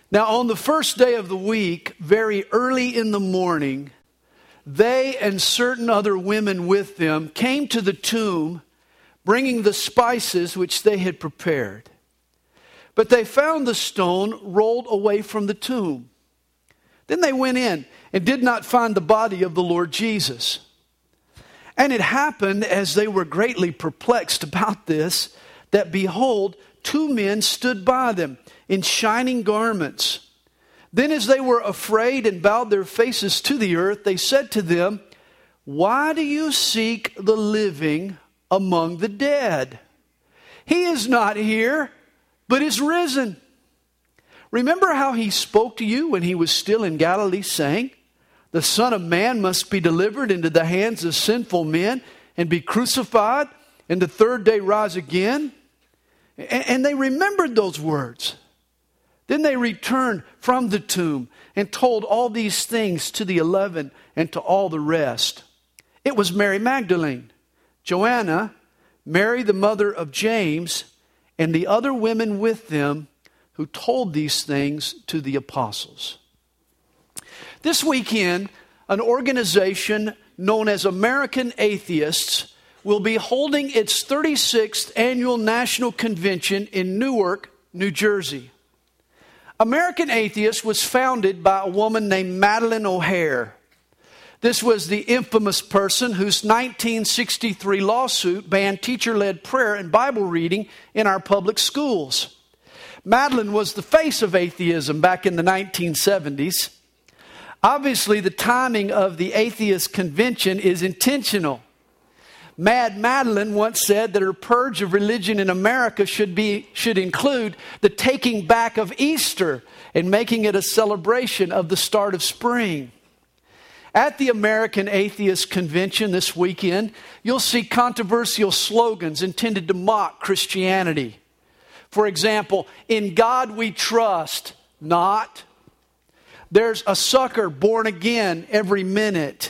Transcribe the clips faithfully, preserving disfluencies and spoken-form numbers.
Now, on the first day of the week, very early in the morning, they and certain other women with them came to the tomb, bringing the spices which they had prepared. But they found the stone rolled away from the tomb. Then they went in and did not find the body of the Lord Jesus. And it happened, as they were greatly perplexed about this, that behold, two men stood by them in shining garments. Then as they were afraid and bowed their faces to the earth, they said to them, "Why do you seek the living among the dead? He is not here, but is risen. Remember how he spoke to you when he was still in Galilee, saying, 'The Son of Man must be delivered into the hands of sinful men and be crucified, and the third day rise again?'" And they remembered those words. Then they returned from the tomb and told all these things to the eleven and to all the rest. It was Mary Magdalene, Joanna, Mary the mother of James, and the other women with them who told these things to the apostles. This weekend, an organization known as American Atheists will be holding its thirty-sixth annual national convention in Newark, New Jersey. American Atheists was founded by a woman named Madalyn O'Hair. This was the infamous person whose nineteen sixty-three lawsuit banned teacher-led prayer and Bible reading in our public schools. Madalyn was the face of atheism back in the nineteen seventies. Obviously, the timing of the atheist convention is intentional. Mad Madalyn once said that her purge of religion in America should be should include the taking back of Easter and making it a celebration of the start of spring. At the American Atheist Convention this weekend, you'll see controversial slogans intended to mock Christianity. For example, "In God we trust," not. "There's a sucker born again every minute."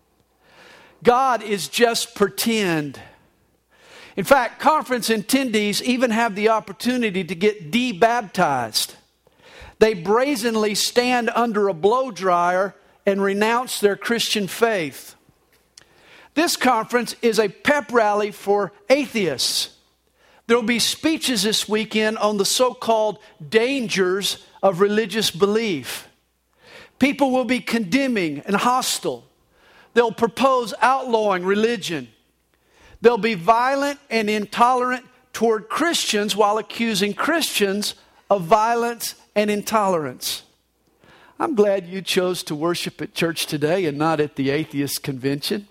"God is just pretend." In fact, conference attendees even have the opportunity to get de-baptized. They brazenly stand under a blow dryer and renounce their Christian faith. This conference is a pep rally for atheists. There will be speeches this weekend on the so-called dangers of religious belief. People will be condemning and hostile. They'll propose outlawing religion. They'll be violent and intolerant toward Christians while accusing Christians of violence and intolerance. I'm glad you chose to worship at church today and not at the atheist convention.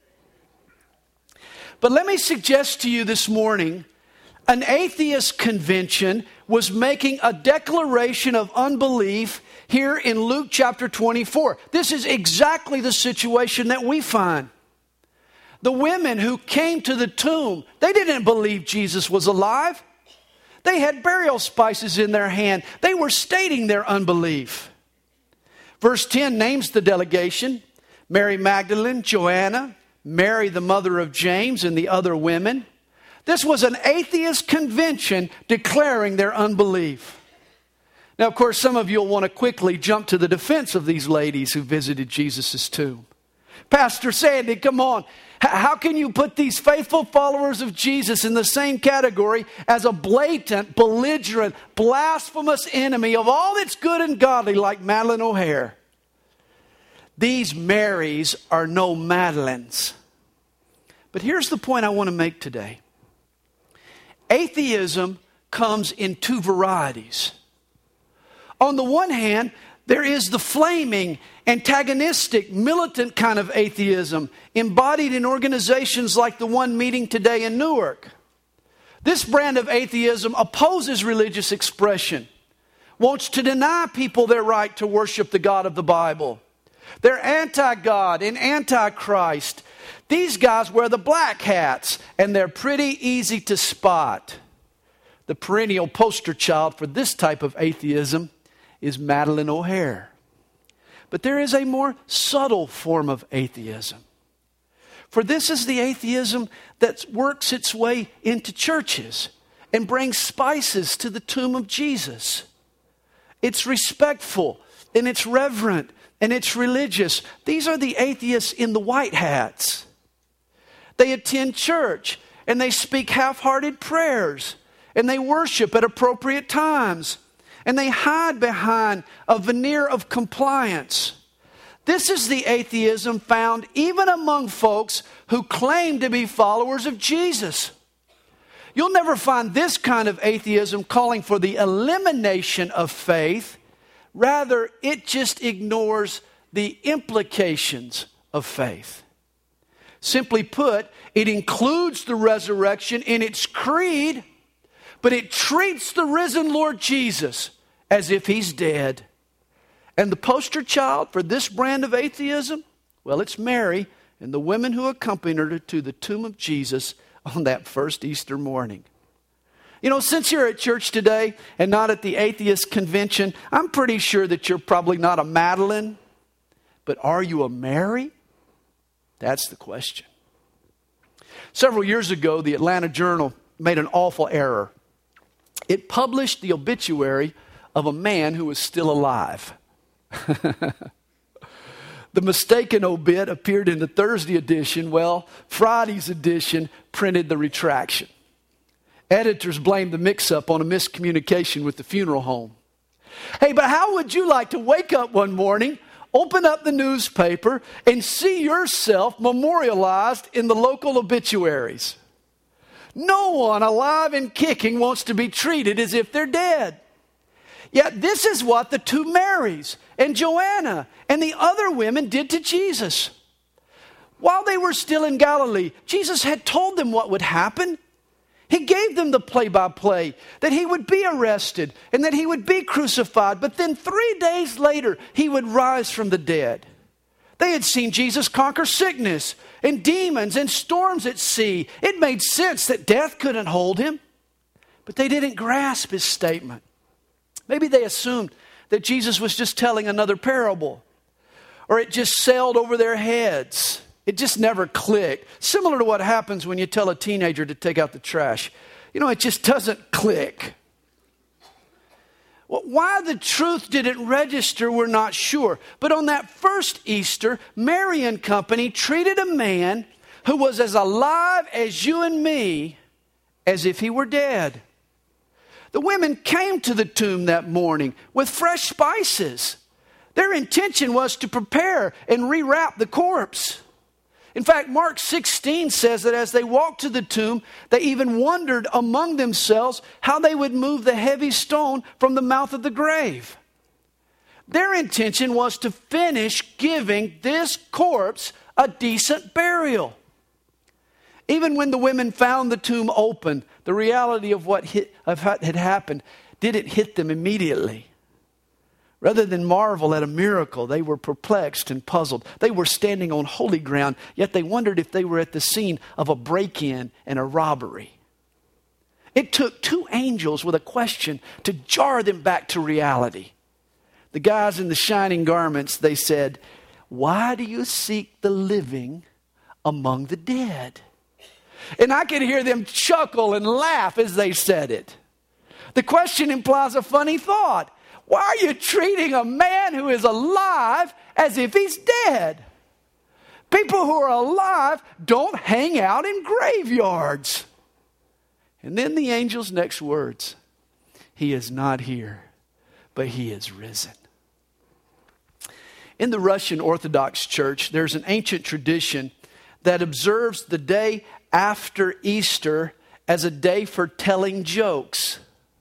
But let me suggest to you this morning, an atheist convention was making a declaration of unbelief here in Luke chapter twenty-four. This is exactly the situation that we find. The women who came to the tomb, they didn't believe Jesus was alive. They had burial spices in their hand. They were stating their unbelief. Verse ten names the delegation: Mary Magdalene, Joanna, Mary the mother of James, and the other women. This was an atheist convention declaring their unbelief. Now, of course, some of you will want to quickly jump to the defense of these ladies who visited Jesus' tomb. "Pastor Sandy, come on. How can you put these faithful followers of Jesus in the same category as a blatant, belligerent, blasphemous enemy of all that's good and godly like Madalyn O'Hair?" These Marys are no Madelyns. But here's the point I want to make today. Atheism comes in two varieties. On the one hand, there is the flaming, antagonistic, militant kind of atheism embodied in organizations like the one meeting today in Newark. This brand of atheism opposes religious expression, wants to deny people their right to worship the God of the Bible. They're anti-God and anti-Christ. These guys wear the black hats, and they're pretty easy to spot. The perennial poster child for this type of atheism is Madalyn O'Hair. But there is a more subtle form of atheism. For this is the atheism that works its way into churches and brings spices to the tomb of Jesus. It's respectful, and it's reverent, and it's religious. These are the atheists in the white hats. They attend church, and they speak half-hearted prayers, and they worship at appropriate times, and they hide behind a veneer of compliance. This is the atheism found even among folks who claim to be followers of Jesus. You'll never find this kind of atheism calling for the elimination of faith. Rather, it just ignores the implications of faith. Simply put, it includes the resurrection in its creed, but it treats the risen Lord Jesus as if he's dead. And the poster child for this brand of atheism, well, it's Mary and the women who accompanied her to the tomb of Jesus on that first Easter morning. You know, since you're at church today and not at the atheist convention, I'm pretty sure that you're probably not a Madeline, but are you a Mary? That's the question. Several years ago, the Atlanta Journal made an awful error. It published the obituary of a man who was still alive. The mistaken obit appeared in the Thursday edition. Well, Friday's edition printed the retraction. Editors blamed the mix-up on a miscommunication with the funeral home. Hey, but how would you like to wake up one morning, open up the newspaper, and see yourself memorialized in the local obituaries? No one alive and kicking wants to be treated as if they're dead. Yet this is what the two Marys and Joanna and the other women did to Jesus. While they were still in Galilee, Jesus had told them what would happen. He gave them the play-by-play, that he would be arrested and that he would be crucified, but then three days later, he would rise from the dead. They had seen Jesus conquer sickness and demons and storms at sea. It made sense that death couldn't hold him, but they didn't grasp his statement. Maybe they assumed that Jesus was just telling another parable, or it just sailed over their heads. It just never clicked. Similar to what happens when you tell a teenager to take out the trash. You know, it just doesn't click. Well, why the truth didn't register, we're not sure. But on that first Easter, Mary and company treated a man who was as alive as you and me as if he were dead. The women came to the tomb that morning with fresh spices. Their intention was to prepare and rewrap the corpse. In fact, Mark sixteen says that as they walked to the tomb, they even wondered among themselves how they would move the heavy stone from the mouth of the grave. Their intention was to finish giving this corpse a decent burial. Even when the women found the tomb open, the reality of what, hit, of what had happened didn't hit them immediately. Rather than marvel at a miracle, they were perplexed and puzzled. They were standing on holy ground, yet they wondered if they were at the scene of a break-in and a robbery. It took two angels with a question to jar them back to reality. The guys in the shining garments, they said, "Why do you seek the living among the dead?" And I could hear them chuckle and laugh as they said it. The question implies a funny thought. Why are you treating a man who is alive as if he's dead? People who are alive don't hang out in graveyards. And then the angel's next words, "He is not here, but he is risen." In the Russian Orthodox Church, there's an ancient tradition that observes the day after Easter as a day for telling jokes.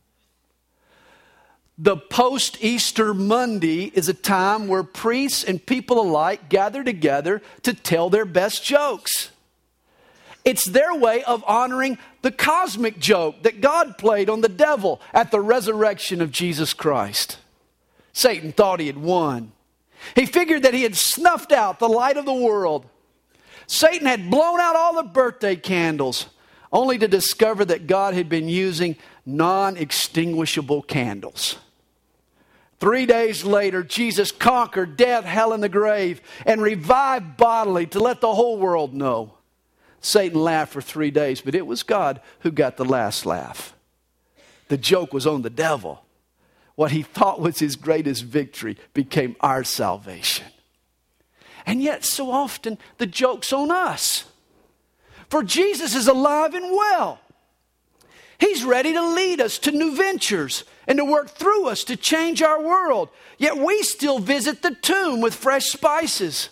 The post-Easter Monday is a time where priests and people alike gather together to tell their best jokes. It's their way of honoring the cosmic joke that God played on the devil at the resurrection of Jesus Christ. Satan thought he had won. He figured that he had snuffed out the light of the world. Satan had blown out all the birthday candles, only to discover that God had been using non-extinguishable candles. Three days later, Jesus conquered death, hell, and the grave, and revived bodily to let the whole world know. Satan laughed for three days, but it was God who got the last laugh. The joke was on the devil. what he thought was his greatest victory became our salvation. And yet so often the joke's on us. For Jesus is alive and well. He's ready to lead us to new ventures and to work through us to change our world. Yet we still visit the tomb with fresh spices.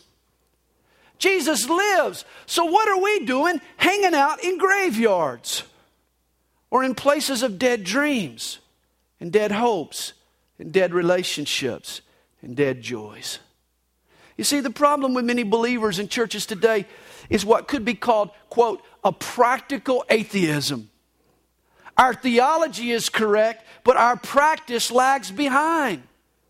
Jesus lives. So what are we doing hanging out in graveyards or in places of dead dreams and dead hopes and dead relationships and dead joys? You see, the problem with many believers in churches today is what could be called, quote, a practical atheism. Our theology is correct, but our practice lags behind.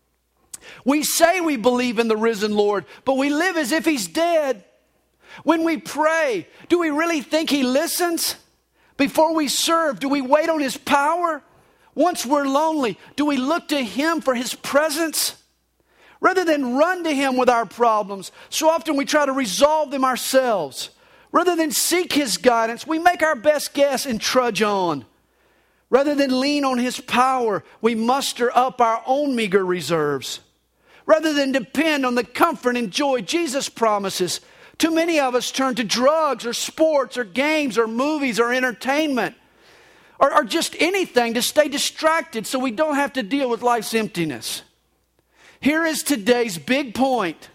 We say we believe in the risen Lord, but we live as if He's dead. When we pray, do we really think He listens? Before we serve, do we wait on His power? Once we're lonely, do we look to Him for His presence? Rather than run to Him with our problems, so often we try to resolve them ourselves. Rather than seek His guidance, we make our best guess and trudge on. Rather than lean on His power, we muster up our own meager reserves. Rather than depend on the comfort and joy Jesus promises, too many of us turn to drugs or sports or games or movies or entertainment or, or just anything to stay distracted so we don't have to deal with life's emptiness. Here is today's big point.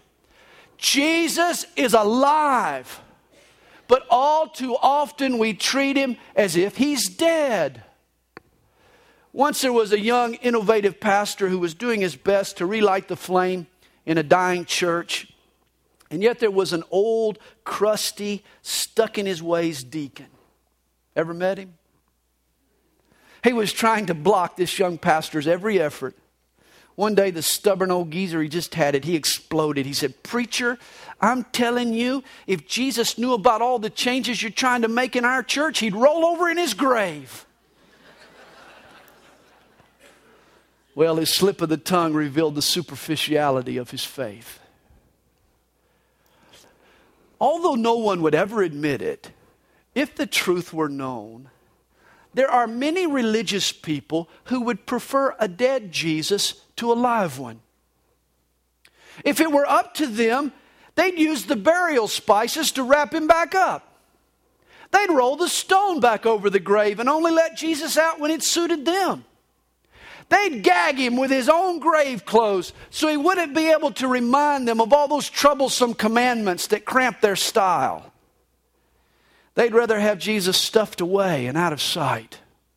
Jesus is alive, but all too often we treat Him as if He's dead. Once there was a young, innovative pastor who was doing his best to relight the flame in a dying church. And yet there was an old, crusty, stuck-in-his-ways deacon. Ever met him? He was trying to block this young pastor's every effort. One day, the stubborn old geezer, he just had it. He exploded. He said, "Preacher, I'm telling you, if Jesus knew about all the changes you're trying to make in our church, He'd roll over in His grave." Well, his slip of the tongue revealed the superficiality of his faith. Although no one would ever admit it, if the truth were known, there are many religious people who would prefer a dead Jesus to a live one. If it were up to them, they'd use the burial spices to wrap Him back up. They'd roll the stone back over the grave and only let Jesus out when it suited them. They'd gag Him with His own grave clothes so He wouldn't be able to remind them of all those troublesome commandments that cramped their style. They'd rather have Jesus stuffed away and out of sight.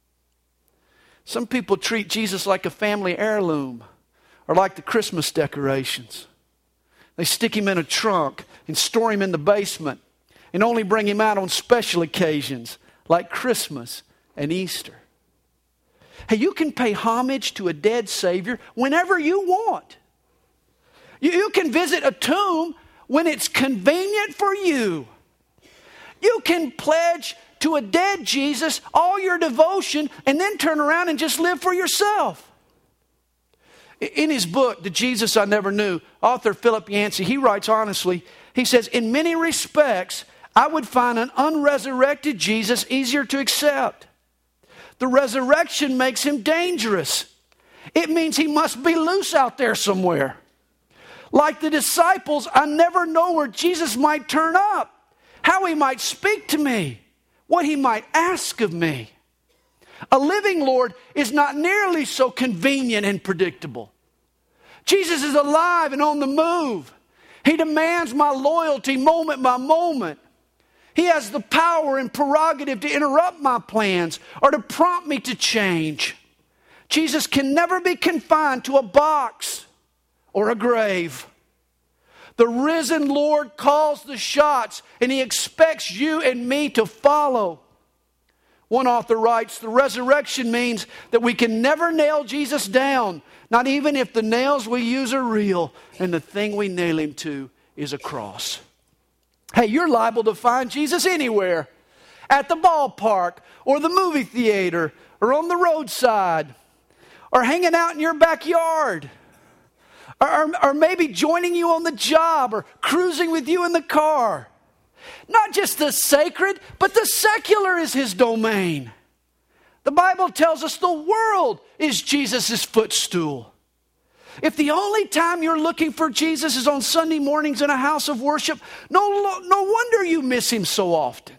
Some people treat Jesus like a family heirloom or like the Christmas decorations. They stick Him in a trunk and store Him in the basement and only bring Him out on special occasions like Christmas and Easter. Hey, you can pay homage to a dead Savior whenever you want. You, you can visit a tomb when it's convenient for you. You can pledge to a dead Jesus all your devotion and then turn around and just live for yourself. In his book, The Jesus I Never Knew, author Philip Yancey, he writes honestly, he says, "In many respects, I would find an unresurrected Jesus easier to accept. The resurrection makes Him dangerous. It means He must be loose out there somewhere. Like the disciples, I never know where Jesus might turn up, how He might speak to me, what He might ask of me. A living Lord is not nearly so convenient and predictable. Jesus is alive and on the move. He demands my loyalty moment by moment. He has the power and prerogative to interrupt my plans or to prompt me to change. Jesus can never be confined to a box or a grave. The risen Lord calls the shots, and He expects you and me to follow." One author writes, "The resurrection means that we can never nail Jesus down, not even if the nails we use are real and the thing we nail Him to is a cross." Hey, you're liable to find Jesus anywhere. At the ballpark, or the movie theater, or on the roadside, or hanging out in your backyard, or, or, or maybe joining you on the job, or cruising with you in the car. Not just the sacred, but the secular is His domain. The Bible tells us the world is Jesus' footstool. If the only time you're looking for Jesus is on Sunday mornings in a house of worship, no, no wonder you miss him so often.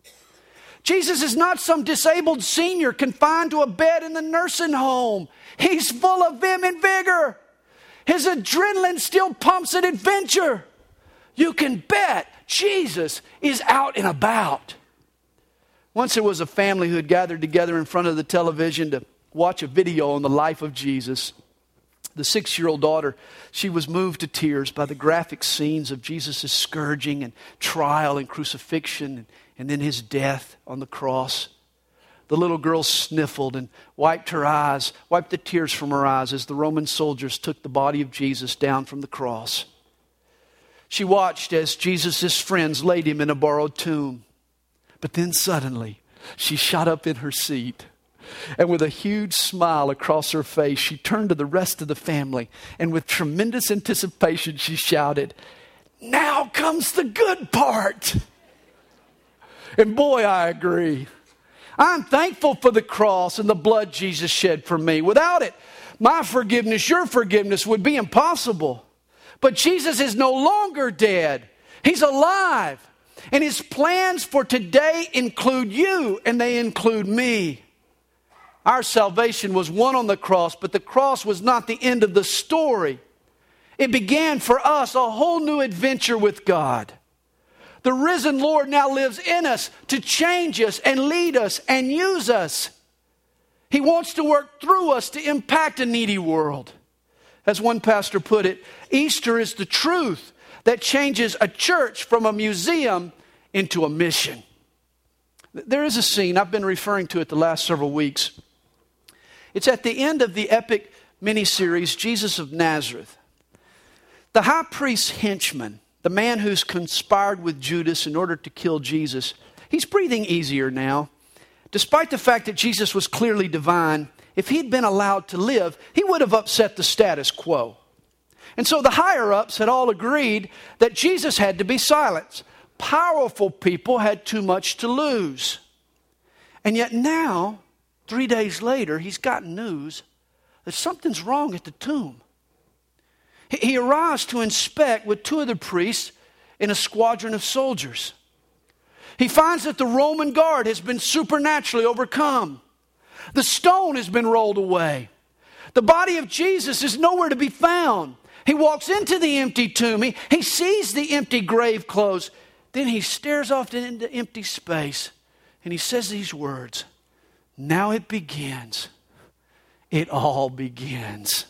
Jesus is not some disabled senior confined to a bed in the nursing home. He's full of vim and vigor. His adrenaline still pumps at adventure. You can bet Jesus is out and about. Once there was a family who had gathered together in front of the television to watch a video on the life of Jesus. The six-year-old daughter, she was moved to tears by the graphic scenes of Jesus' scourging and trial and crucifixion and, and then his death on the cross. The little girl sniffled and wiped her eyes, wiped the tears from her eyes as the Roman soldiers took the body of Jesus down from the cross. She watched as Jesus' friends laid him in a borrowed tomb. But then suddenly, she shot up in her seat. And with a huge smile across her face, she turned to the rest of the family. And with tremendous anticipation, she shouted, "Now comes the good part." And boy, I agree. I'm thankful for the cross and the blood Jesus shed for me. Without it, my forgiveness, your forgiveness would be impossible. But Jesus is no longer dead. He's alive. And his plans for today include you, and they include me. Our salvation was won on the cross, but the cross was not the end of the story. It began for us a whole new adventure with God. The risen Lord now lives in us to change us and lead us and use us. He wants to work through us to impact a needy world. As one pastor put it, Easter is the truth that changes a church from a museum into a mission. There is a scene, I've been referring to it the last several weeks. It's at the end of the epic miniseries, Jesus of Nazareth. The high priest's henchman, the man who's conspired with Judas in order to kill Jesus, he's breathing easier now. Despite the fact that Jesus was clearly divine, if he'd been allowed to live, he would have upset the status quo. And so the higher-ups had all agreed that Jesus had to be silenced. Powerful people had too much to lose. And yet now, three days later, he's gotten news that something's wrong at the tomb. He arrives to inspect with two of the priests in a squadron of soldiers. He finds that the Roman guard has been supernaturally overcome. The stone has been rolled away. The body of Jesus is nowhere to be found. He walks into the empty tomb. He, he sees the empty grave clothes. Then he stares off into empty space and he says these words, "Now it begins. It all begins."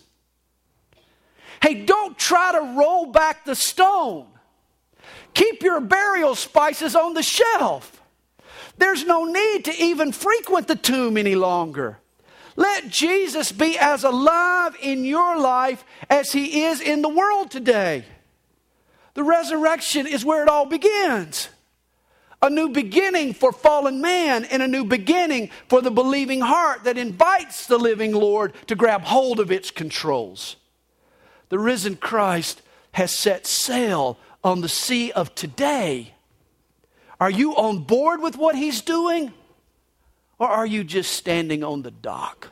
Hey, don't try to roll back the stone. Keep your burial spices on the shelf. There's no need to even frequent the tomb any longer. Let Jesus be as alive in your life as he is in the world today. The resurrection is where it all begins. A new beginning for fallen man and a new beginning for the believing heart that invites the living Lord to grab hold of its controls. The risen Christ has set sail on the sea of today. Are you on board with what he's doing? Or are you just standing on the dock?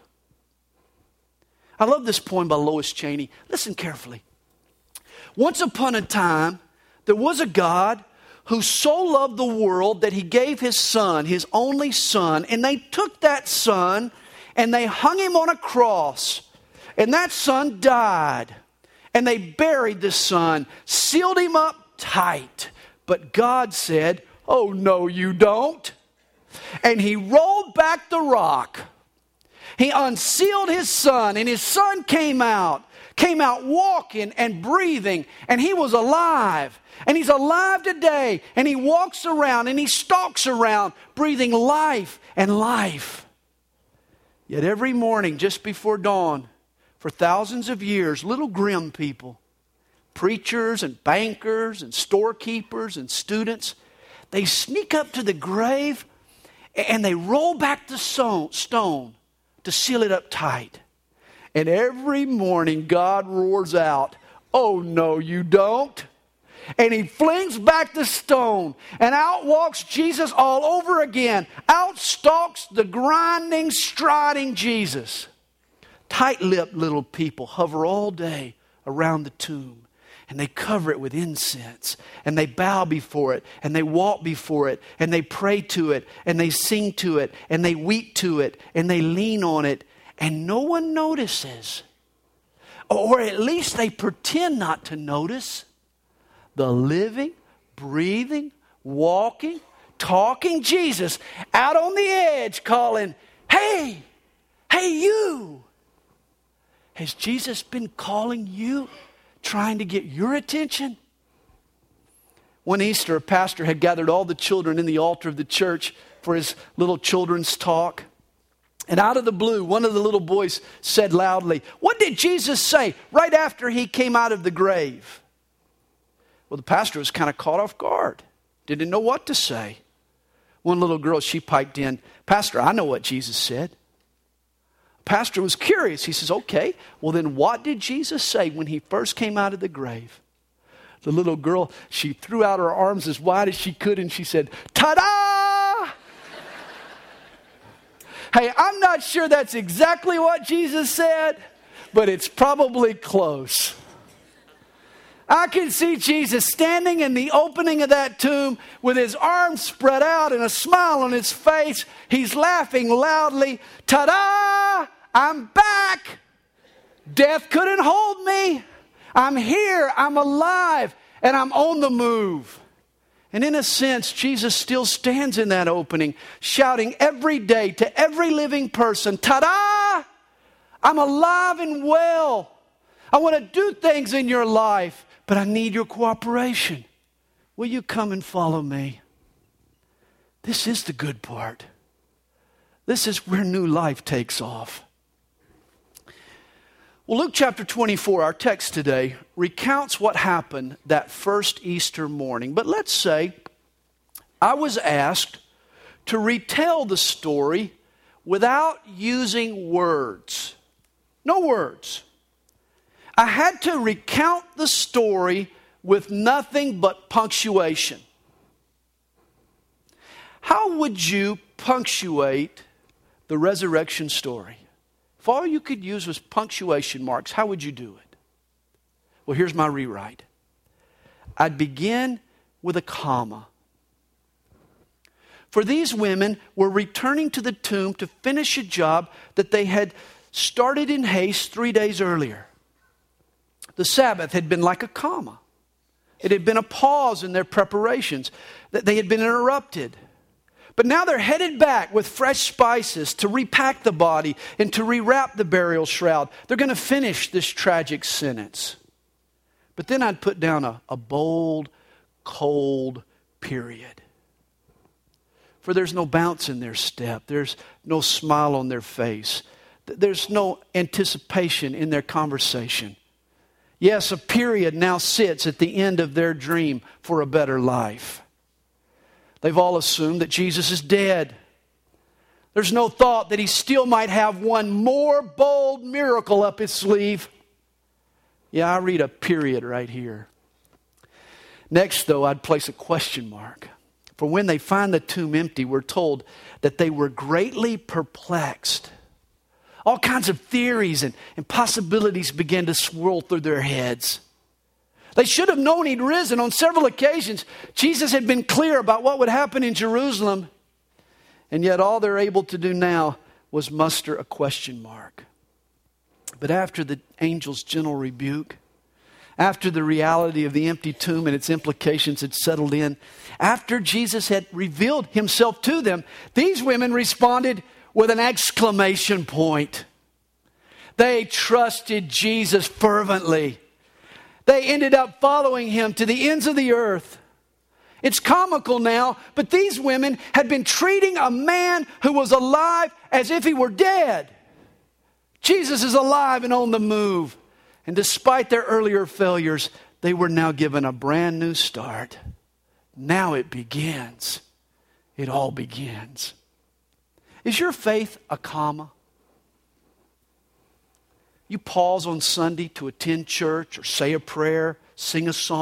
I love this poem by Lois Cheney. Listen carefully. Once upon a time, there was a God who so loved the world that he gave his son, his only son, and they took that son and they hung him on a cross. And that son died. And they buried the son, sealed him up tight. But God said, "Oh, no, you don't." And he rolled back the rock. He unsealed his son, and his son came out, came out walking and breathing, and he was alive. And he's alive today, and he walks around, and he stalks around, breathing life and life. Yet every morning, just before dawn, for thousands of years, little grim people, preachers and bankers and storekeepers and students, they sneak up to the grave and they roll back the stone to seal it up tight. And every morning God roars out, "Oh, no, you don't." and he flings back the stone. And out walks Jesus all over again. Out stalks the grinding, striding Jesus. Tight-lipped little people hover all day around the tomb. And they cover it with incense. And they bow before it. And they walk before it. And they pray to it. And they sing to it. And they weep to it. And they lean on it. And no one notices. Or at least they pretend not to notice. The living, breathing, walking, talking Jesus out on the edge calling, "Hey, hey you." Has Jesus been calling you? Trying to get your attention? One Easter, a pastor had gathered all the children in the altar of the church for his little children's talk. And out of the blue, one of the little boys said loudly, "What did Jesus say right after he came out of the grave?" Well, the pastor was kind of caught off guard. Didn't know what to say. One little girl, she piped in, "Pastor, I know what Jesus said." Pastor was curious. He says, "Okay, well then what did Jesus say when he first came out of the grave?" The little girl, she threw out her arms as wide as she could and she said, "Ta-da!" Hey, I'm not sure that's exactly what Jesus said, but it's probably close. I can see Jesus standing in the opening of that tomb with his arms spread out and a smile on his face. He's laughing loudly. "Ta-da! I'm back. Death couldn't hold me. I'm here. I'm alive. And I'm on the move." And in a sense, Jesus still stands in that opening, shouting every day to every living person, "Ta-da! I'm alive and well. I want to do things in your life, but I need your cooperation. Will you come and follow me?" This is the good part. This is where new life takes off. Well, Luke chapter twenty-four, our text today, recounts what happened that first Easter morning. But let's say I was asked to retell the story without using words. No words. I had to recount the story with nothing but punctuation. How would you punctuate the resurrection story? If all you could use was punctuation marks, how would you do it? Well, here's my rewrite. I'd begin with a comma. For these women were returning to the tomb to finish a job that they had started in haste three days earlier. The Sabbath had been like a comma. It had been a pause in their preparations. That they had been interrupted. But now they're headed back with fresh spices to repack the body and to rewrap the burial shroud. They're going to finish this tragic sentence. But then I'd put down a, a bold, cold period. For there's no bounce in their step. There's no smile on their face. There's no anticipation in their conversation. Yes, a period now sits at the end of their dream for a better life. They've all assumed that Jesus is dead. There's no thought that he still might have one more bold miracle up his sleeve. Yeah, I read a period right here. Next, though, I'd place a question mark. For when they find the tomb empty, we're told that they were greatly perplexed. All kinds of theories and, and possibilities began to swirl through their heads. They should have known he'd risen on several occasions. Jesus had been clear about what would happen in Jerusalem. And yet all they're able to do now was muster a question mark. But after the angel's gentle rebuke, after the reality of the empty tomb and its implications had settled in, after Jesus had revealed himself to them, these women responded with an exclamation point. They trusted Jesus fervently. They ended up following him to the ends of the earth. It's comical now, but these women had been treating a man who was alive as if he were dead. Jesus is alive and on the move. And despite their earlier failures, they were now given a brand new start. Now it begins. It all begins. Is your faith a comma? You pause on Sunday to attend church or say a prayer, sing a song,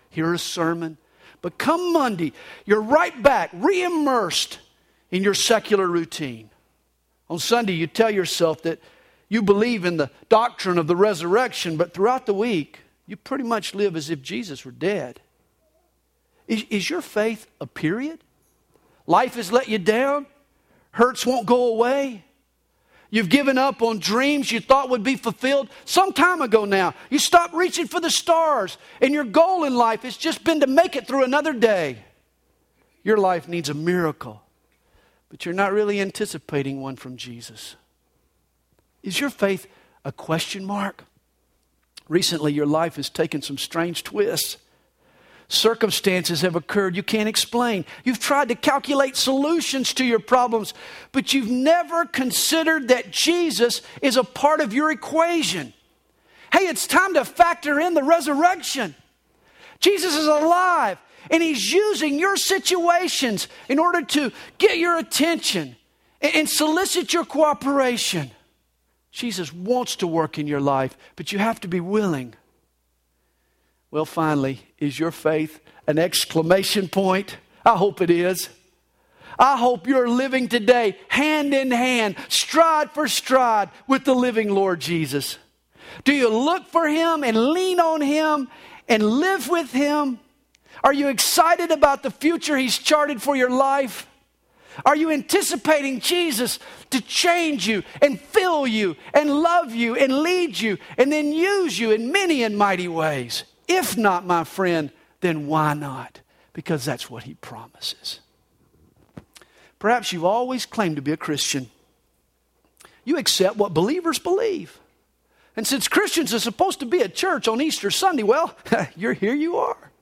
hear a sermon. But come Monday, you're right back, re-immersed in your secular routine. On Sunday, you tell yourself that you believe in the doctrine of the resurrection, but throughout the week, you pretty much live as if Jesus were dead. Is, is your faith a period? Life has let you down? Hurts won't go away? You've given up on dreams you thought would be fulfilled some time ago now. You stopped reaching for the stars, and your goal in life has just been to make it through another day. Your life needs a miracle, but you're not really anticipating one from Jesus. Is your faith a question mark? Recently, your life has taken some strange twists. Circumstances have occurred you can't explain. You've tried to calculate solutions to your problems, but you've never considered that Jesus is a part of your equation. Hey, it's time to factor in the resurrection. Jesus is alive, and He's using your situations in order to get your attention and solicit your cooperation. Jesus wants to work in your life, but you have to be willing. Well, finally, is your faith an exclamation point? I hope it is. I hope you're living today hand in hand, stride for stride with the living Lord Jesus. Do you look for Him and lean on Him and live with Him? Are you excited about the future He's charted for your life? Are you anticipating Jesus to change you and fill you and love you and lead you and then use you in many and mighty ways? If not, my friend, then why not? Because that's what He promises. Perhaps you've always claimed to be a Christian. You accept what believers believe. And since Christians are supposed to be at church on Easter Sunday, well, you're here you are.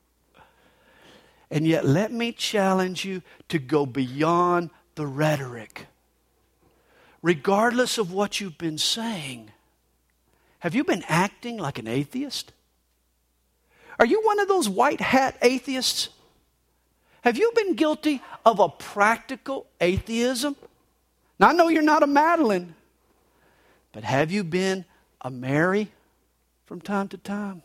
And yet let me challenge you to go beyond the rhetoric. Regardless of what you've been saying, have you been acting like an atheist? Are you one of those white hat atheists? Have you been guilty of a practical atheism? Now, I know you're not a Madeline, but have you been a Mary from time to time?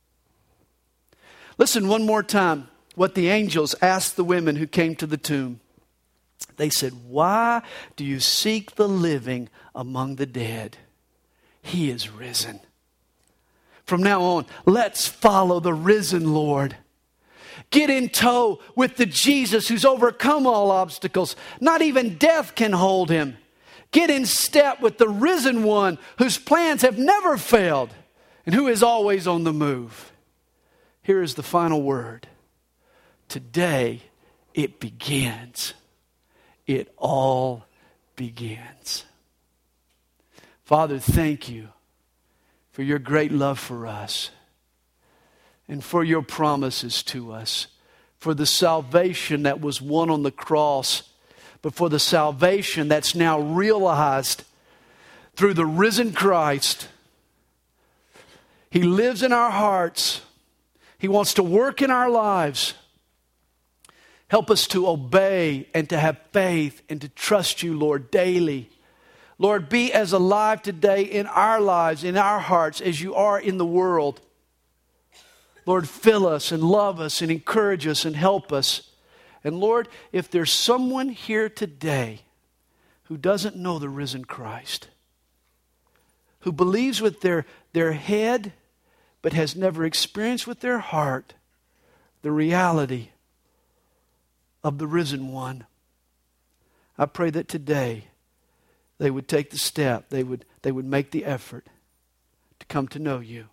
Listen one more time what the angels asked the women who came to the tomb. They said, "Why do you seek the living among the dead? He is risen." From now on, let's follow the risen Lord. Get in tow with the Jesus who's overcome all obstacles. Not even death can hold Him. Get in step with the risen one whose plans have never failed and who is always on the move. Here is the final word. Today it begins. It all begins. Father, thank You for Your great love for us and for Your promises to us, for the salvation that was won on the cross, but for the salvation that's now realized through the risen Christ. He lives in our hearts. He wants to work in our lives. Help us to obey and to have faith and to trust You, Lord, daily. Lord, be as alive today in our lives, in our hearts, as You are in the world. Lord, fill us and love us and encourage us and help us. And Lord, if there's someone here today who doesn't know the risen Christ, who believes with their, their head but has never experienced with their heart the reality of the risen one, I pray that today they would take the step, they would, they would make the effort to come to know You.